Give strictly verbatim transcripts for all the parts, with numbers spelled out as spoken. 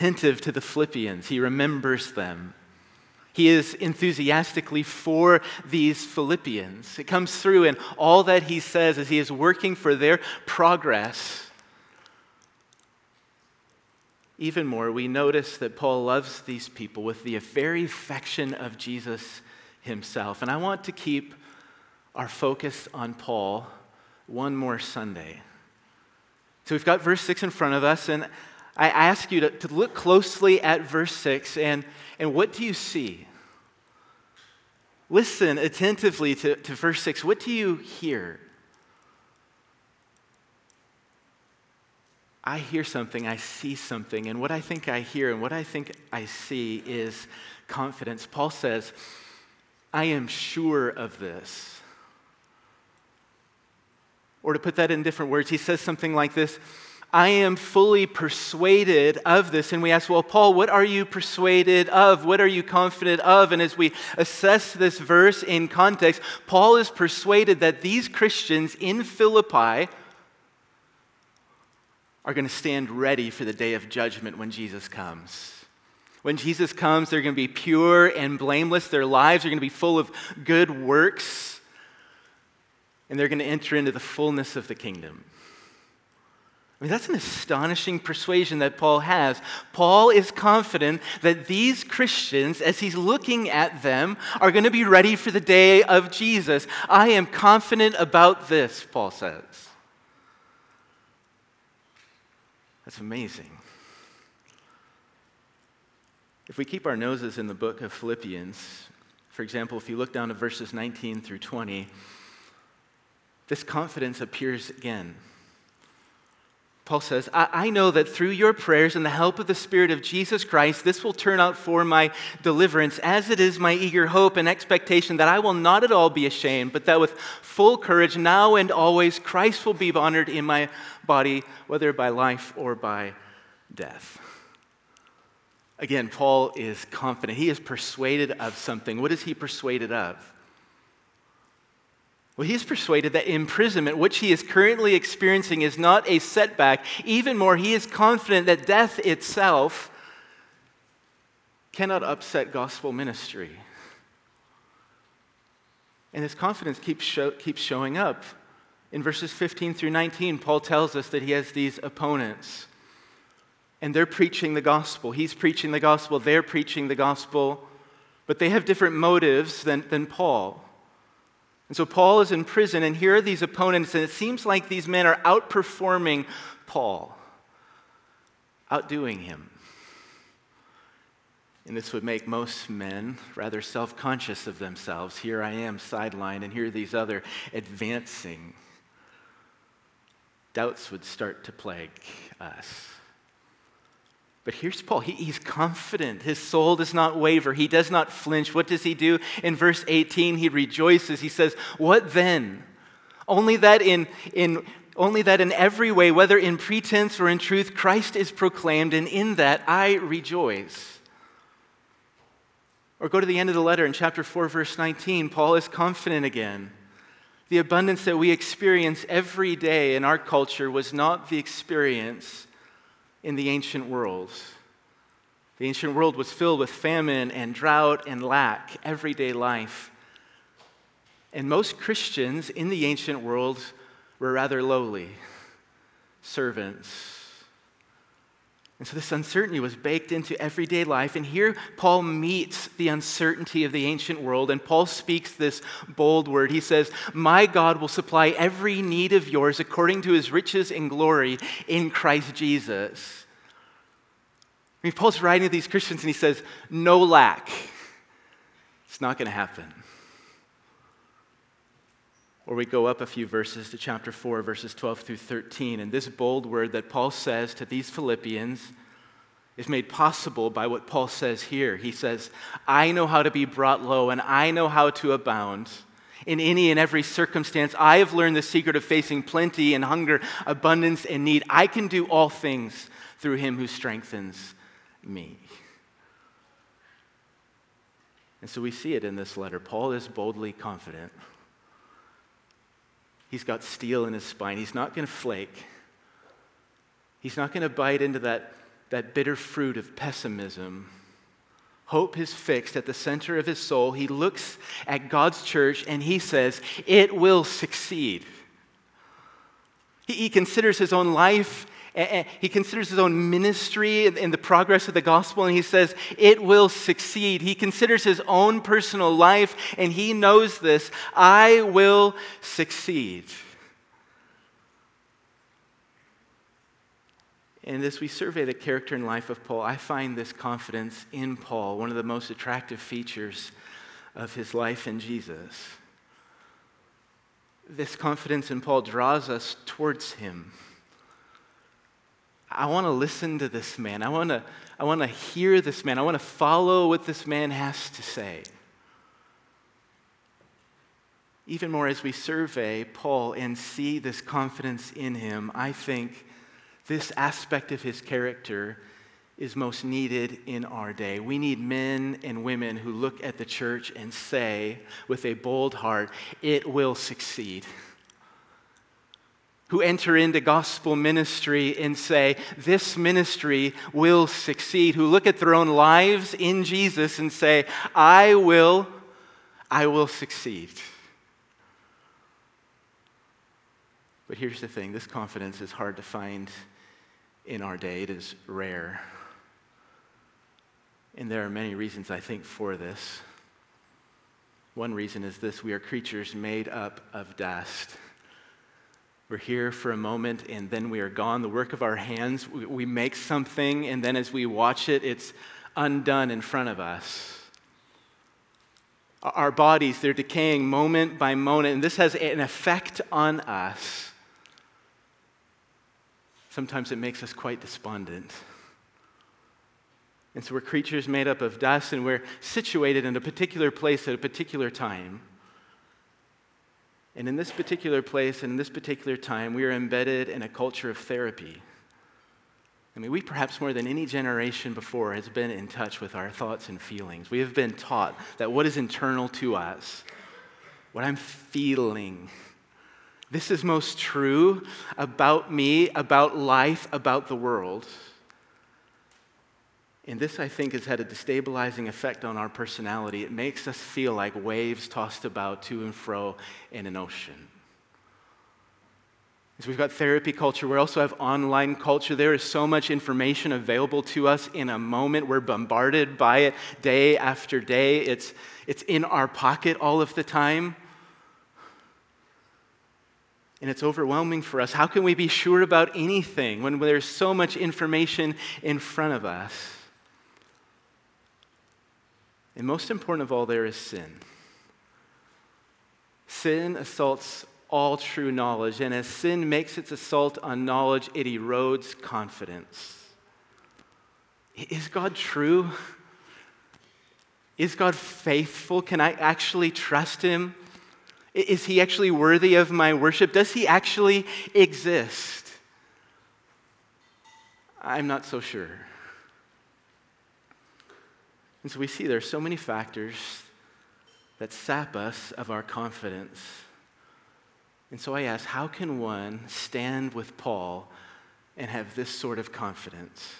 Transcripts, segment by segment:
attentive to the Philippians. He remembers them. He is enthusiastically for these Philippians. It comes through in all that he says as he is working for their progress. Even more, we notice that Paul loves these people with the very affection of Jesus himself. And I want to keep our focus on Paul one more Sunday. So we've got verse six in front of us, and I ask you to, to look closely at verse six, and, and what do you see? Listen attentively to, to verse six. What do you hear? I hear something, I see something, and what I think I hear and what I think I see is confidence. Paul says, I am sure of this. Or to put that in different words, he says something like this, I am fully persuaded of this. And we ask, well, Paul, what are you persuaded of? What are you confident of? And as we assess this verse in context, Paul is persuaded that these Christians in Philippi are going to stand ready for the day of judgment when Jesus comes. When Jesus comes, they're going to be pure and blameless. Their lives are going to be full of good works. And they're going to enter into the fullness of the kingdom. I mean, that's an astonishing persuasion that Paul has. Paul is confident that these Christians, as he's looking at them, are going to be ready for the day of Jesus. I am confident about this, Paul says. That's amazing. If we keep our noses in the book of Philippians, for example, if you look down to verses nineteen through twenty, this confidence appears again. Paul says, I, I know that through your prayers and the help of the Spirit of Jesus Christ, this will turn out for my deliverance, as it is my eager hope and expectation that I will not at all be ashamed, but that with full courage, now and always, Christ will be honored in my body, whether by life or by death. Again, Paul is confident. He is persuaded of something. What is he persuaded of? Well, he is persuaded that imprisonment, which he is currently experiencing, is not a setback. Even more, he is confident that death itself cannot upset gospel ministry. And his confidence keeps, show, keeps showing up. In verses fifteen through nineteen, Paul tells us that he has these opponents. And they're preaching the gospel. He's preaching the gospel. They're preaching the gospel. But they have different motives than, than Paul. And so Paul is in prison, and here are these opponents, and it seems like these men are outperforming Paul, outdoing him. And this would make most men rather self-conscious of themselves. Here I am, sidelined, and here are these other advancing. Doubts would start to plague us. But here's Paul. He, he's confident. His soul does not waver. He does not flinch. What does he do? In verse eighteen, he rejoices. He says, what then? Only that in, in, only that in every way, whether in pretense or in truth, Christ is proclaimed, and in that I rejoice. Or go to the end of the letter in chapter four, verse nineteen. Paul is confident again. The abundance that we experience every day in our culture was not the experience in the ancient world. The ancient world was filled with famine and drought and lack, everyday life. And most Christians in the ancient world were rather lowly, servants. And so this uncertainty was baked into everyday life. And here Paul meets the uncertainty of the ancient world, and Paul speaks this bold word. He says, my God will supply every need of yours according to his riches and glory in Christ Jesus. I mean, Paul's writing to these Christians and he says, no lack. It's not going to happen. Or we go up a few verses to chapter four, verses twelve through thirteen, and this bold word that Paul says to these Philippians is made possible by what Paul says here. He says, I know how to be brought low, and I know how to abound. In any and every circumstance, I have learned the secret of facing plenty and hunger, abundance and need. I can do all things through him who strengthens me. And so we see it in this letter. Paul is boldly confident. He's got steel in his spine. He's not going to flake. He's not going to bite into that, that bitter fruit of pessimism. Hope is fixed at the center of his soul. He looks at God's church and he says, it will succeed. He, he considers his own life, and he considers his own ministry and the progress of the gospel, and he says, it will succeed. He considers his own personal life, and he knows this. I will succeed. And as we survey the character and life of Paul, I find this confidence in Paul one of the most attractive features of his life in Jesus. This confidence in Paul draws us towards him. I want to listen to this man. I want to, I want to hear this man. I want to follow what this man has to say. Even more as we survey Paul and see this confidence in him, I think this aspect of his character is most needed in our day. We need men and women who look at the church and say, with a bold heart, it will succeed. Who enter into gospel ministry and say, this ministry will succeed. Who look at their own lives in Jesus and say, I will, I will succeed. But here's the thing, this confidence is hard to find in our day. It is rare. And there are many reasons, I think, for this. One reason is this: we are creatures made up of dust. We're here for a moment and then we are gone. The work of our hands, we, we make something, and then as we watch it, it's undone in front of us. Our bodies, they're decaying moment by moment, and this has an effect on us. Sometimes it makes us quite despondent. And so we're creatures made up of dust, and we're situated in a particular place at a particular time. And in this particular place and in this particular time, we are embedded in a culture of therapy. I mean, we perhaps more than any generation before has been in touch with our thoughts and feelings. We have been taught that what is internal to us, what I'm feeling, this is most true about me, about life, about the world. And this, I think, has had a destabilizing effect on our personality. It makes us feel like waves tossed about to and fro in an ocean. So we've got therapy culture. We also have online culture. There is so much information available to us in a moment. We're bombarded by it day after day. It's, it's in our pocket all of the time. And it's overwhelming for us. How can we be sure about anything when there's so much information in front of us? And most important of all, there is sin. Sin assaults all true knowledge, and as sin makes its assault on knowledge, it erodes confidence. Is God true? Is God faithful? Can I actually trust him? Is he actually worthy of my worship? Does he actually exist? I'm not so sure. And so we see there are so many factors that sap us of our confidence. And so I ask, how can one stand with Paul and have this sort of confidence?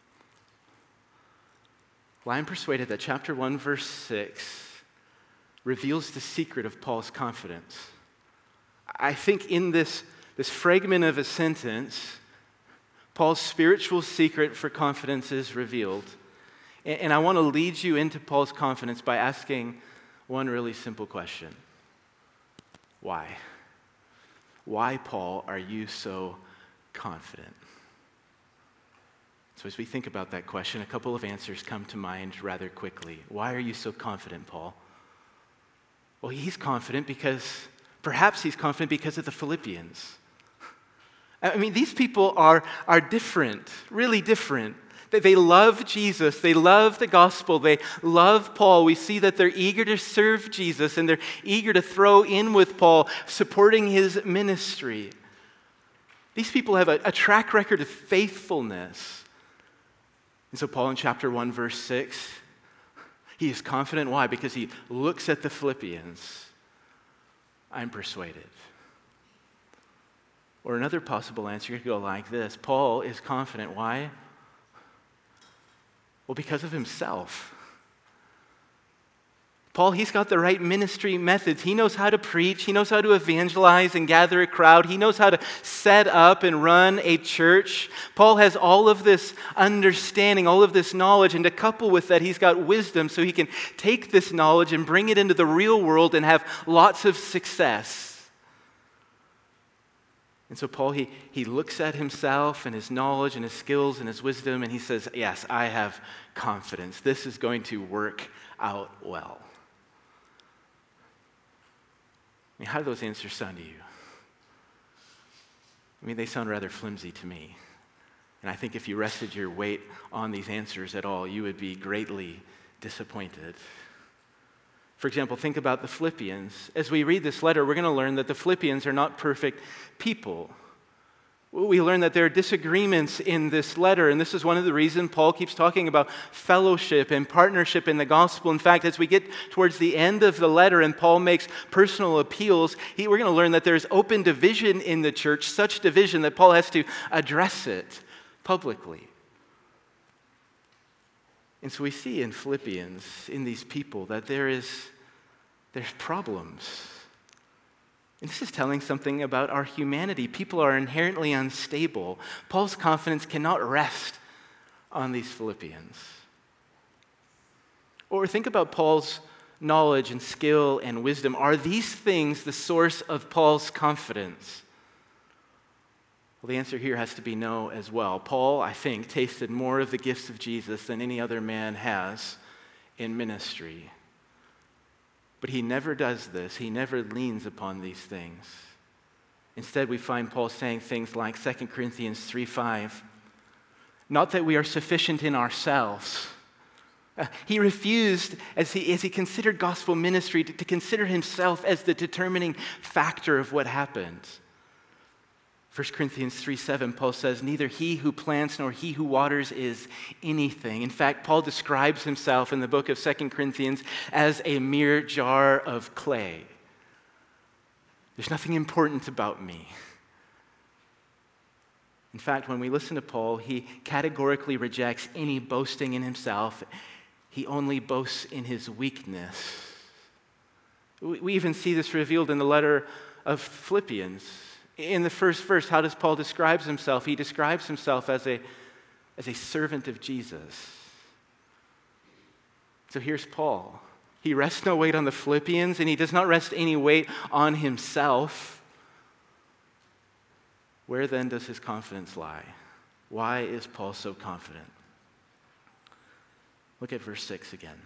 Well, I'm persuaded that chapter one, verse six reveals the secret of Paul's confidence. I think in this, this fragment of a sentence, Paul's spiritual secret for confidence is revealed. And, and I want to lead you into Paul's confidence by asking one really simple question. Why? Why, Paul, are you so confident? So as we think about that question, a couple of answers come to mind rather quickly. Why are you so confident, Paul? Well, he's confident because, perhaps he's confident because of the Philippians. I mean, these people are, are different, really different. They, they love Jesus, they love the gospel, they love Paul. We see that they're eager to serve Jesus and they're eager to throw in with Paul, supporting his ministry. These people have a, a track record of faithfulness. And so Paul in chapter one, verse six, he is confident. Why? Because he looks at the Philippians. I'm persuaded. Or another possible answer could go like this. Paul is confident. Why? Well, because of himself. Paul, he's got the right ministry methods. He knows how to preach. He knows how to evangelize and gather a crowd. He knows how to set up and run a church. Paul has all of this understanding, all of this knowledge, and to couple with that, he's got wisdom so he can take this knowledge and bring it into the real world and have lots of success. And so Paul, he, he looks at himself and his knowledge and his skills and his wisdom, and he says, yes, I have confidence. This is going to work out well. I mean, how do those answers sound to you? I mean, they sound rather flimsy to me. And I think if you rested your weight on these answers at all, you would be greatly disappointed. For example, think about the Philippians. As we read this letter, we're going to learn that the Philippians are not perfect people. We learn that there are disagreements in this letter, and this is one of the reasons Paul keeps talking about fellowship and partnership in the gospel. In fact, as we get towards the end of the letter and Paul makes personal appeals, he, we're going to learn that there's open division in the church, such division that Paul has to address it publicly. And so we see in Philippians, in these people, that there is there's problems. And this is telling something about our humanity. People are inherently unstable. Paul's confidence cannot rest on these Philippians. Or think about Paul's knowledge and skill and wisdom. Are these things the source of Paul's confidence? Well, the answer here has to be no as well. Paul, I think, tasted more of the gifts of Jesus than any other man has in ministry. But he never does this. He never leans upon these things. Instead, we find Paul saying things like Second Corinthians three five, not that we are sufficient in ourselves. Uh, he refused, as he, as he considered gospel ministry, to, to consider himself as the determining factor of what happened. First Corinthians three seven, Paul says, neither he who plants nor he who waters is anything. In fact, Paul describes himself in the book of Second Corinthians as a mere jar of clay. There's nothing important about me. In fact, when we listen to Paul, he categorically rejects any boasting in himself. He only boasts in his weakness. We even see this revealed in the letter of Philippians. In the first verse, how does Paul describe himself? He describes himself as a, as a servant of Jesus. So here's Paul. He rests no weight on the Philippians, and he does not rest any weight on himself. Where then does his confidence lie? Why is Paul so confident? Look at verse six again.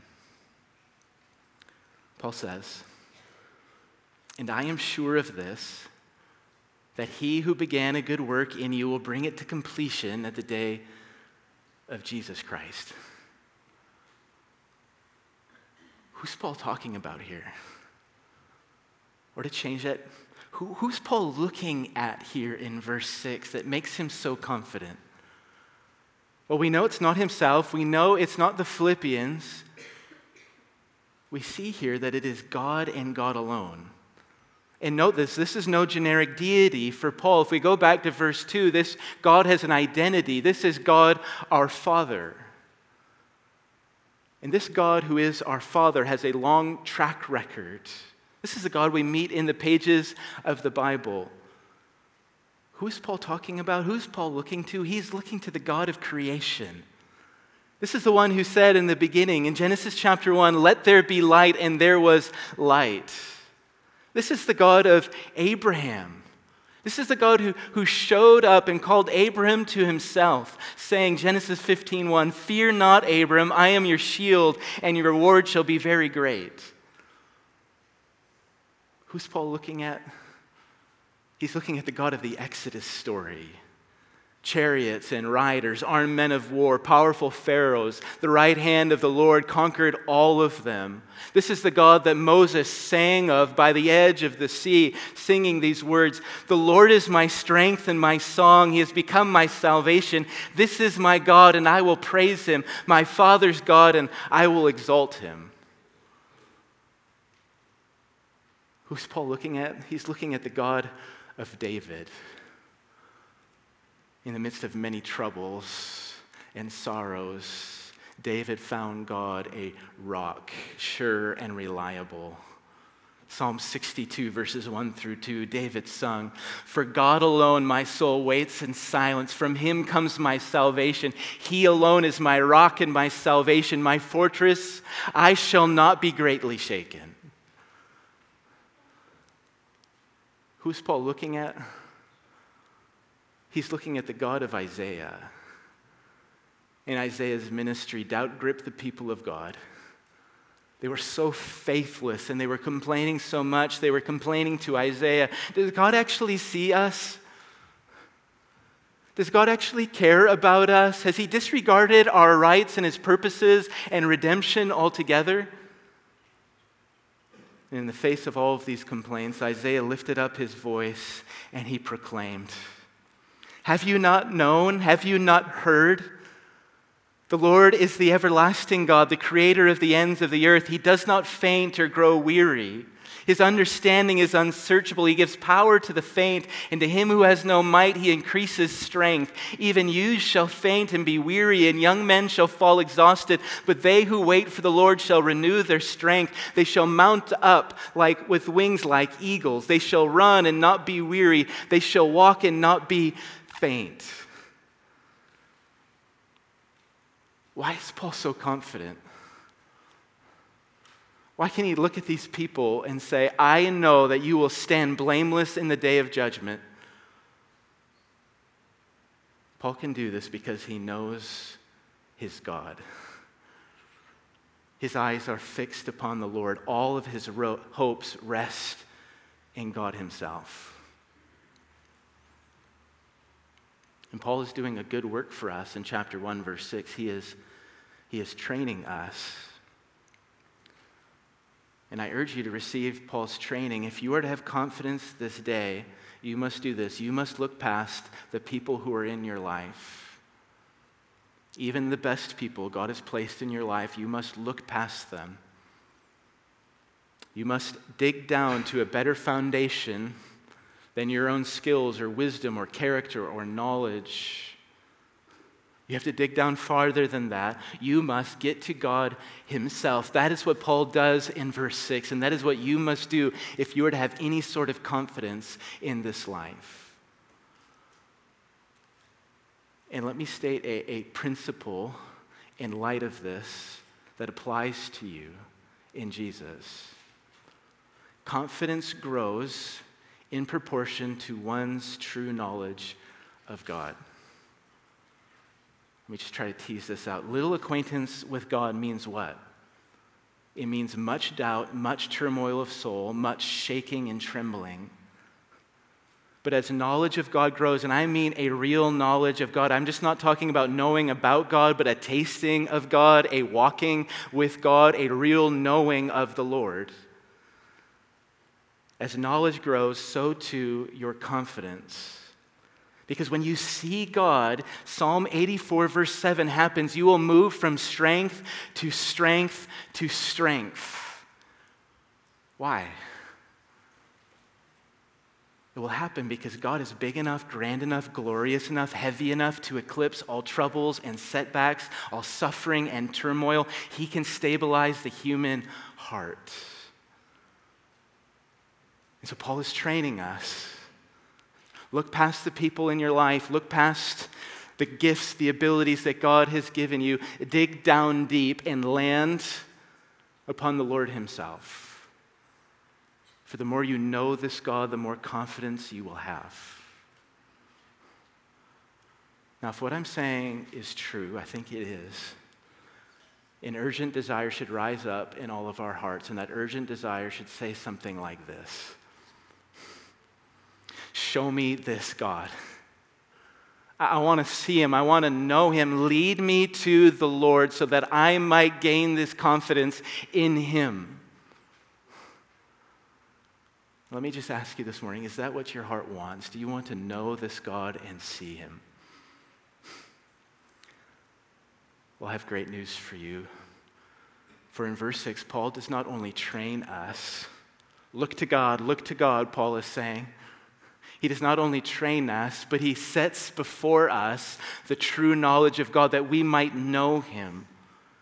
Paul says, and I am sure of this, that he who began a good work in you will bring it to completion at the day of Jesus Christ. Who's Paul talking about here? Or to change that, who, who's Paul looking at here in verse six that makes him so confident? Well, we know it's not himself. We know it's not the Philippians. We see here that it is God and God alone. And note this, this is no generic deity for Paul. If we go back to verse two, this God has an identity. This is God our Father. And this God who is our Father has a long track record. This is the God we meet in the pages of the Bible. Who is Paul talking about? Who's Paul looking to? He's looking to the God of creation. This is the one who said in the beginning, in Genesis chapter one, let there be light, and there was light. This is the God of Abraham. This is the God who, who showed up and called Abraham to himself, saying, Genesis fifteen one, fear not, Abram, I am your shield, and your reward shall be very great. Who's Paul looking at? He's looking at the God of the Exodus story. Chariots and riders, armed men of war, powerful pharaohs. The right hand of the Lord conquered all of them. This is the God that Moses sang of by the edge of the sea, singing these words, the Lord is my strength and my song. He has become my salvation. This is my God, and I will praise him, my Father's God, and I will exalt him. Who's Paul looking at? He's looking at the God of David. In the midst of many troubles and sorrows, David found God a rock, sure and reliable. Psalm sixty-two, verses one through two, David sung, "For God alone my soul waits in silence. From him comes my salvation. He alone is my rock and my salvation, my fortress. I shall not be greatly shaken." Who's Paul looking at? He's looking at the God of Isaiah. In Isaiah's ministry, doubt gripped the people of God. They were so faithless and they were complaining so much. They were complaining to Isaiah. Does God actually see us? Does God actually care about us? Has he disregarded our rights and his purposes and redemption altogether? And in the face of all of these complaints, Isaiah lifted up his voice and he proclaimed, "Have you not known? Have you not heard? The Lord is the everlasting God, the creator of the ends of the earth. He does not faint or grow weary. His understanding is unsearchable. He gives power to the faint, and to him who has no might he increases strength. Even youths shall faint and be weary, and young men shall fall exhausted. But they who wait for the Lord shall renew their strength. They shall mount up like with wings like eagles. They shall run and not be weary. They shall walk and not be faint." Why is Paul so confident? Why can he look at these people and say, "I know that you will stand blameless in the day of judgment"? Paul can do this because he knows his God. His eyes are fixed upon the Lord. All of his ro- hopes rest in God himself. And Paul is doing a good work for us in chapter one, verse six. He is, he is training us. And I urge you to receive Paul's training. If you are to have confidence this day, you must do this. You must look past the people who are in your life. Even the best people God has placed in your life, you must look past them. You must dig down to a better foundation than your own skills or wisdom or character or knowledge. You have to dig down farther than that. You must get to God himself. That is what Paul does in verse six, and that is what you must do if you are to have any sort of confidence in this life. And let me state a, a principle in light of this that applies to you in Jesus. Confidence grows in proportion to one's true knowledge of God. Let me just try to tease this out. Little acquaintance with God means what? It means much doubt, much turmoil of soul, much shaking and trembling. But as knowledge of God grows, and I mean a real knowledge of God, I'm just not talking about knowing about God, but a tasting of God, a walking with God, a real knowing of the Lord. As knowledge grows, so too your confidence. Because when you see God, Psalm eighty-four verse seven happens. You will move from strength to strength to strength. Why? It will happen because God is big enough, grand enough, glorious enough, heavy enough to eclipse all troubles and setbacks, all suffering and turmoil. He can stabilize the human heart. And so Paul is training us. Look past the people in your life. Look past the gifts, the abilities that God has given you. Dig down deep and land upon the Lord himself. For the more you know this God, the more confidence you will have. Now, if what I'm saying is true, I think it is, an urgent desire should rise up in all of our hearts, and that urgent desire should say something like this. Show me this God. I want to see him. I want to know him. Lead me to the Lord so that I might gain this confidence in him. Let me just ask you this morning, is that what your heart wants? Do you want to know this God and see him? Well, I have great news for you. For in verse six, Paul does not only train us. Look to God, look to God, Paul is saying. He does not only train us, but he sets before us the true knowledge of God that we might know him.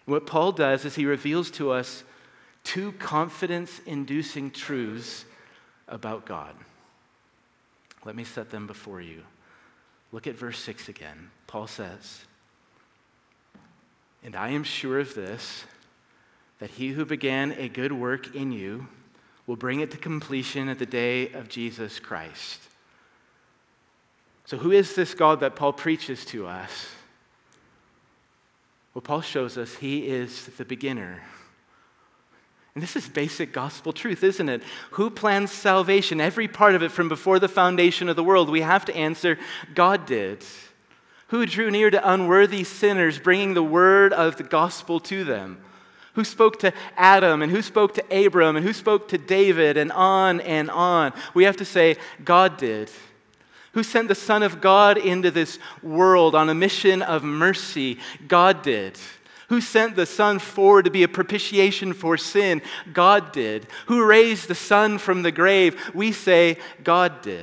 What Paul does is he reveals to us two confidence-inducing truths about God. Let me set them before you. Look at verse six again. Paul says, "And I am sure of this, that he who began a good work in you will bring it to completion at the day of Jesus Christ." So who is this God that Paul preaches to us? Well, Paul shows us he is the beginner. And this is basic gospel truth, isn't it? Who plans salvation? Every part of it from before the foundation of the world. We have to answer, God did. Who drew near to unworthy sinners, bringing the word of the gospel to them? Who spoke to Adam, and who spoke to Abram, and who spoke to David, and on and on? We have to say, God did. Who sent the Son of God into this world on a mission of mercy? God did. Who sent the Son forward to be a propitiation for sin? God did. Who raised the Son from the grave? We say, God did.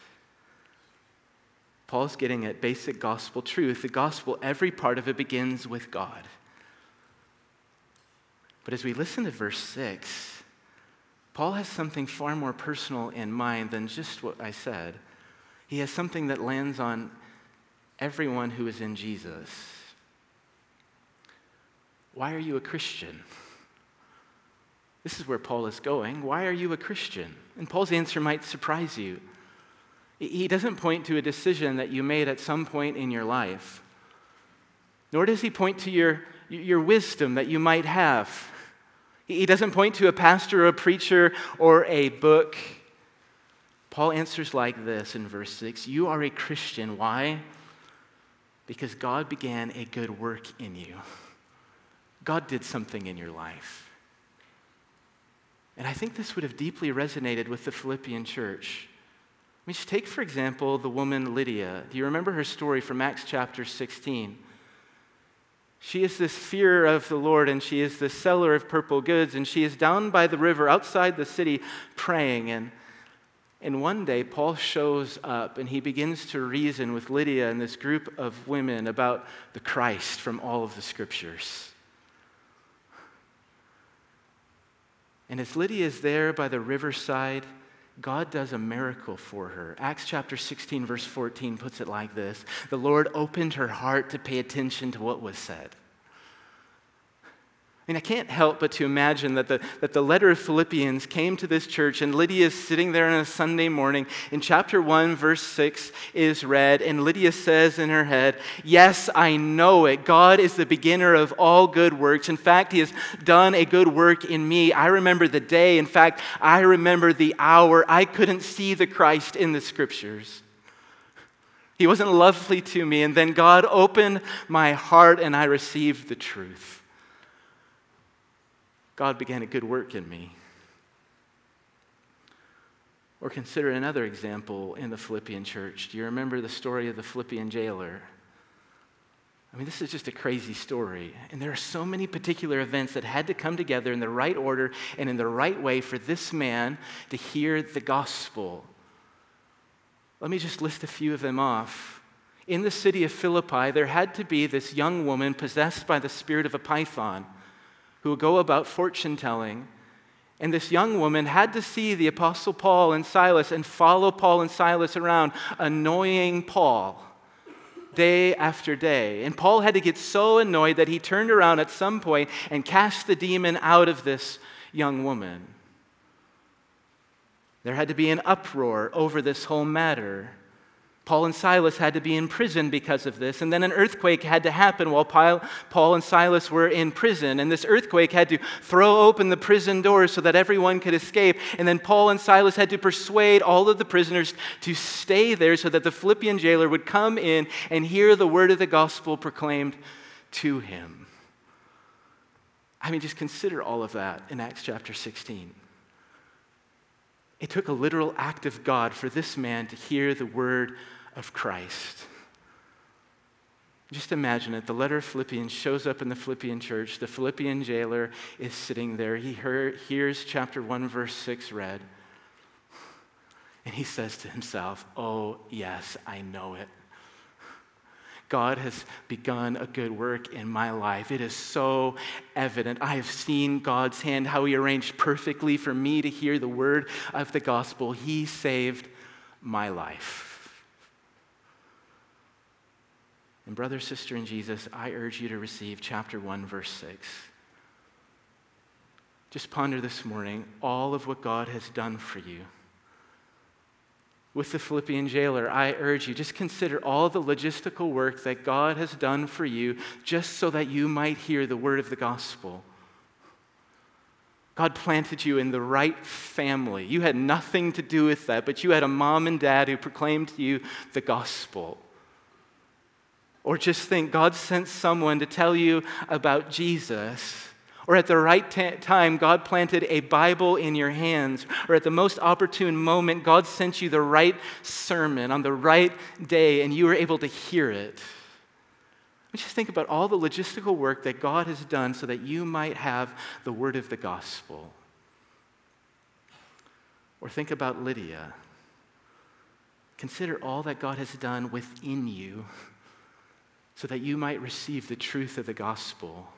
Paul's getting at basic gospel truth. The gospel, every part of it begins with God. But as we listen to verse six, Paul has something far more personal in mind than just what I said. He has something that lands on everyone who is in Jesus. Why are you a Christian? This is where Paul is going. Why are you a Christian? And Paul's answer might surprise you. He doesn't point to a decision that you made at some point in your life, nor does he point to your, your wisdom that you might have. He doesn't point to a pastor or a preacher or a book. Paul answers like this in verse six. You are a Christian. Why? Because God began a good work in you. God did something in your life. And I think this would have deeply resonated with the Philippian church. I mean, just take, for example, the woman Lydia. Do you remember her story from Acts chapter sixteen? She is this fearer of the Lord, and she is the seller of purple goods, and she is down by the river outside the city praying. And, and one day, Paul shows up, and he begins to reason with Lydia and this group of women about the Christ from all of the scriptures. And as Lydia is there by the riverside, God does a miracle for her. Acts chapter sixteen, verse fourteen puts it like this. The Lord opened her heart to pay attention to what was said. I mean, I can't help but to imagine that the, that the letter of Philippians came to this church, and Lydia is sitting there on a Sunday morning. In chapter one, verse six is read, and Lydia says in her head, yes, I know it. God is the beginner of all good works. In fact, he has done a good work in me. I remember the day. In fact, I remember the hour. I couldn't see the Christ in the scriptures. He wasn't lovely to me, and then God opened my heart, and I received the truth. God began a good work in me. Or consider another example in the Philippian church. Do you remember the story of the Philippian jailer? I mean, this is just a crazy story. And there are so many particular events that had to come together in the right order and in the right way for this man to hear the gospel. Let me just list a few of them off. In the city of Philippi, there had to be this young woman possessed by the spirit of a python, who would go about fortune-telling. And this young woman had to see the Apostle Paul and Silas and follow Paul and Silas around, annoying Paul day after day. And Paul had to get so annoyed that he turned around at some point and cast the demon out of this young woman. There had to be an uproar over this whole matter. Paul and Silas had to be in prison because of this, and then an earthquake had to happen while Paul and Silas were in prison, and this earthquake had to throw open the prison doors so that everyone could escape, and then Paul and Silas had to persuade all of the prisoners to stay there so that the Philippian jailer would come in and hear the word of the gospel proclaimed to him. I mean, just consider all of that in Acts chapter sixteen. It took a literal act of God for this man to hear the word of Christ. Just imagine it. The letter of Philippians shows up in the Philippian church. The Philippian jailer is sitting there. He heard, hears chapter one, verse six read. And he says to himself, oh, yes, I know it. God has begun a good work in my life. It is so evident. I have seen God's hand, how he arranged perfectly for me to hear the word of the gospel. He saved my life. And brother, sister in Jesus, I urge you to receive chapter one, verse six. Just ponder this morning all of what God has done for you. With the Philippian jailer, I urge you, just consider all the logistical work that God has done for you just so that you might hear the word of the gospel. God planted you in the right family. You had nothing to do with that, but you had a mom and dad who proclaimed to you the gospel. Or just think, God sent someone to tell you about Jesus. Or at the right t- time, God planted a Bible in your hands. Or at the most opportune moment, God sent you the right sermon on the right day, and you were able to hear it. Just think about all the logistical work that God has done so that you might have the word of the gospel. Or think about Lydia. Consider all that God has done within you so that you might receive the truth of the gospel.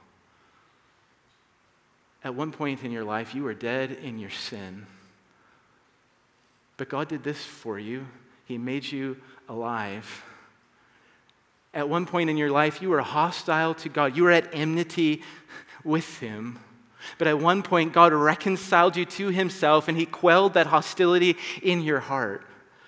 At one point in your life, you were dead in your sin. But God did this for you. He made you alive. At one point in your life, you were hostile to God. You were at enmity with him. But at one point, God reconciled you to himself, and he quelled that hostility in your heart.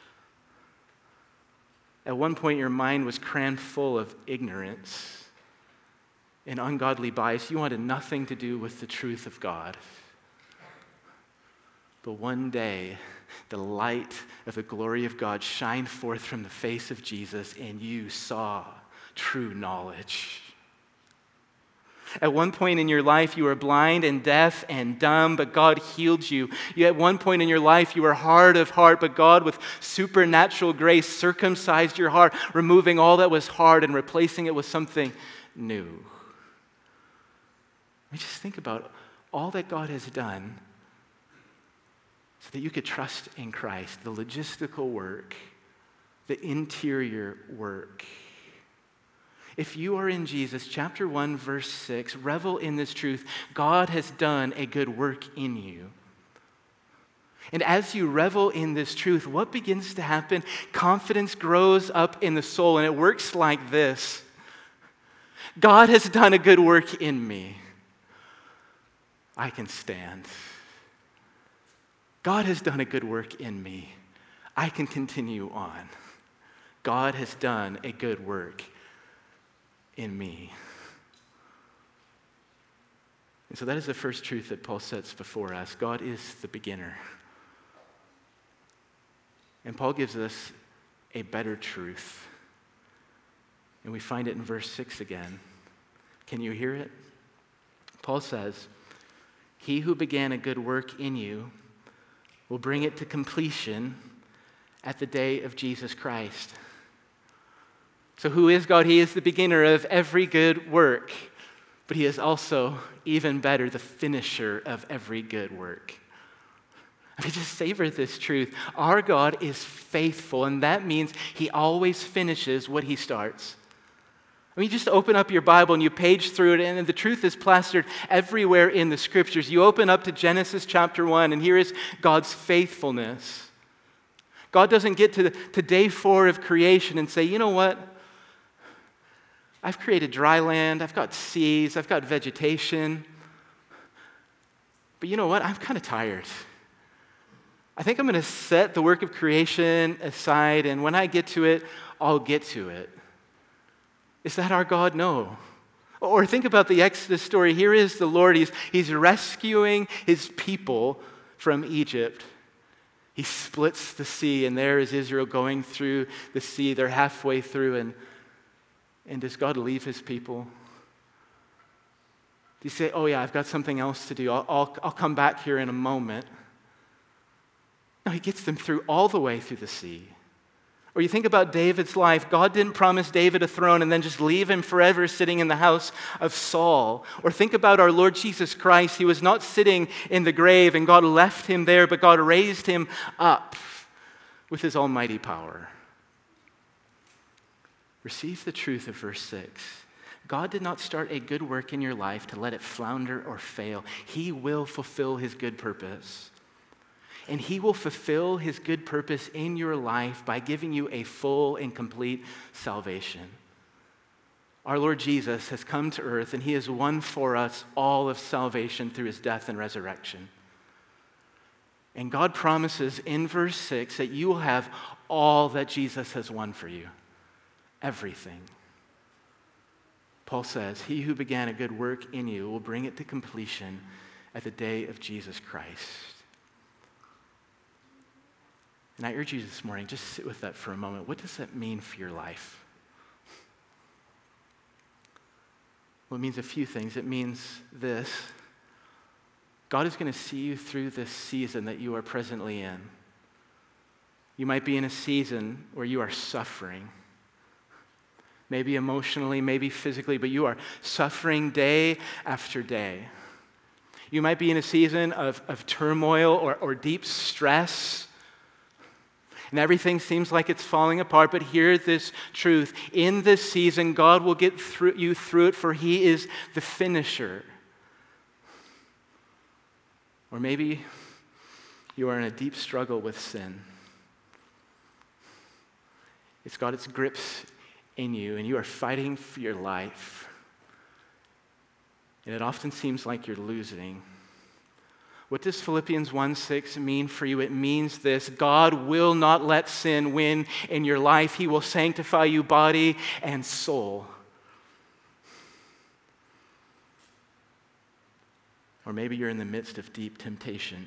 At one point, your mind was crammed full of ignorance and ungodly bias. You wanted nothing to do with the truth of God. But one day, the light of the glory of God shined forth from the face of Jesus, and you saw true knowledge. At one point in your life, you were blind and deaf and dumb, but God healed you. You. At one point in your life, you were hard of heart, but God, with supernatural grace, circumcised your heart, removing all that was hard and replacing it with something new. I just think about all that God has done so that you could trust in Christ, the logistical work, the interior work. If you are in Jesus, chapter one, verse six, revel in this truth. God has done a good work in you. And as you revel in this truth, what begins to happen? Confidence grows up in the soul, and it works like this. God has done a good work in me. I can stand. God has done a good work in me. I can continue on. God has done a good work in me. And so that is the first truth that Paul sets before us. God is the beginner. And Paul gives us a better truth. And we find it in verse six again. Can you hear it? Paul says, "He who began a good work in you will bring it to completion at the day of Jesus Christ." So who is God? He is the beginner of every good work, but he is also, even better, the finisher of every good work. I mean, just savor this truth. Our God is faithful, and that means he always finishes what he starts. I mean, you just open up your Bible and you page through it, and the truth is plastered everywhere in the scriptures. You open up to Genesis chapter one, and here is God's faithfulness. God doesn't get to, to day four of creation and say, you know what? I've created dry land, I've got seas, I've got vegetation. But you know what? I'm kind of tired. I think I'm going to set the work of creation aside, and when I get to it, I'll get to it. Is that our God? No. Or think about the Exodus story. Here is the Lord. He's, he's rescuing his people from Egypt. He splits the sea, and there is Israel going through the sea. They're halfway through, and, and does God leave his people? Do you say, oh yeah, I've got something else to do. I'll, I'll, I'll come back here in a moment. No, he gets them through all the way through the sea. Or you think about David's life. God didn't promise David a throne and then just leave him forever sitting in the house of Saul. Or think about our Lord Jesus Christ. He was not sitting in the grave and God left him there, but God raised him up with his almighty power. Receive the truth of verse six. God did not start a good work in your life to let it flounder or fail. He will fulfill his good purpose. And he will fulfill his good purpose in your life by giving you a full and complete salvation. Our Lord Jesus has come to earth, and he has won for us all of salvation through his death and resurrection. And God promises in verse six that you will have all that Jesus has won for you. Everything. Paul says, he who began a good work in you will bring it to completion at the day of Jesus Christ. And I urge you this morning, just sit with that for a moment. What does that mean for your life? Well, it means a few things. It means this. God is going to see you through this season that you are presently in. You might be in a season where you are suffering. Maybe emotionally, maybe physically, but you are suffering day after day. You might be in a season of, of turmoil or, or deep stress, and everything seems like it's falling apart, but hear this truth. In this season, God will get through you through it, for he is the finisher. Or maybe you are in a deep struggle with sin. It's got its grips in you, and you are fighting for your life. And it often seems like you're losing. What does Philippians one six mean for you? It means this: God will not let sin win in your life. He will sanctify you body and soul. Or maybe you're in the midst of deep temptation.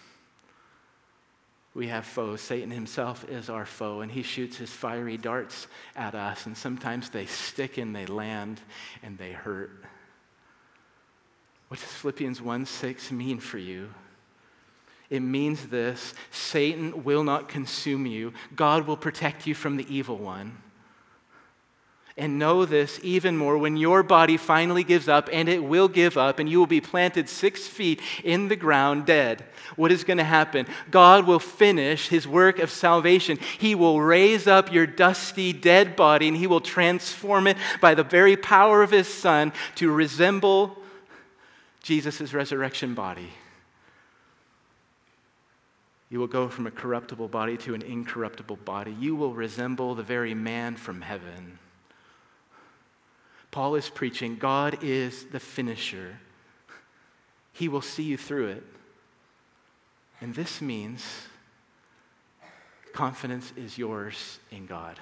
We have foes. Satan himself is our foe, and he shoots his fiery darts at us, and sometimes they stick and they land and they hurt. What does Philippians one six mean for you? It means this: Satan will not consume you. God will protect you from the evil one. And know this even more, when your body finally gives up, and it will give up, and you will be planted six feet in the ground dead, what is going to happen? God will finish his work of salvation. He will raise up your dusty, dead body, and he will transform it by the very power of his Son to resemble Jesus' resurrection body. You will go from a corruptible body to an incorruptible body. You will resemble the very man from heaven. Paul is preaching, God is the finisher. He will see you through it. And this means confidence is yours in God.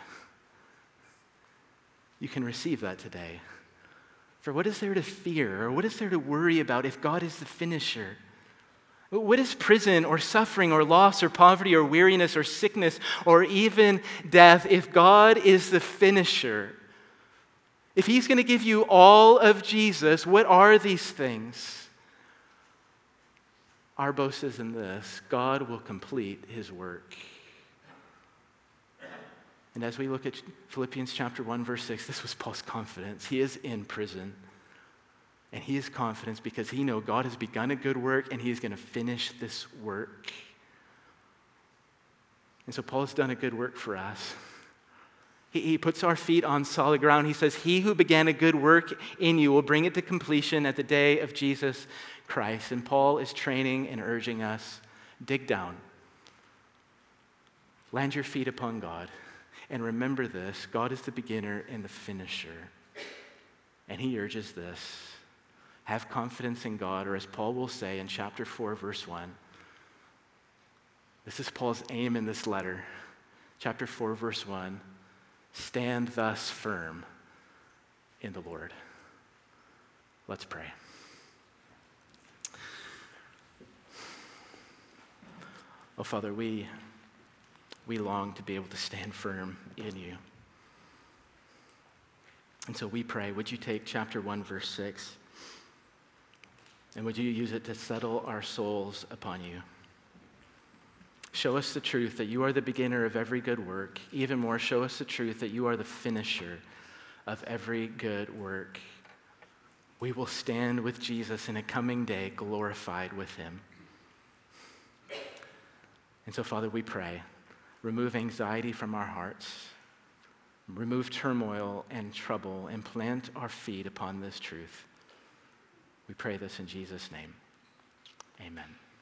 You can receive that today. For what is there to fear, or what is there to worry about if God is the finisher? What is prison or suffering or loss or poverty or weariness or sickness or even death if God is the finisher? If he's going to give you all of Jesus, what are these things? Our boast is in this: God will complete his work. And as we look at Philippians chapter one, verse six, this was Paul's confidence. He is in prison. And he is confident because he knows God has begun a good work and he is going to finish this work. And so Paul has done a good work for us. He, he puts our feet on solid ground. He says, he who began a good work in you will bring it to completion at the day of Jesus Christ. And Paul is training and urging us, dig down. Land your feet upon God. And remember this: God is the beginner and the finisher. And he urges this: have confidence in God, or as Paul will say in chapter four, verse one, this is Paul's aim in this letter. Chapter four, verse one, stand thus firm in the Lord. Let's pray. Oh, Father, we, we long to be able to stand firm in you. And so we pray, would you take chapter one, verse six, and would you use it to settle our souls upon you? Show us the truth that you are the beginner of every good work. Even more, show us the truth that you are the finisher of every good work. We will stand with Jesus in a coming day, glorified with him. And so, Father, we pray, remove anxiety from our hearts. remove turmoil and trouble, and plant our feet upon this truth. We pray this in Jesus' name. Amen.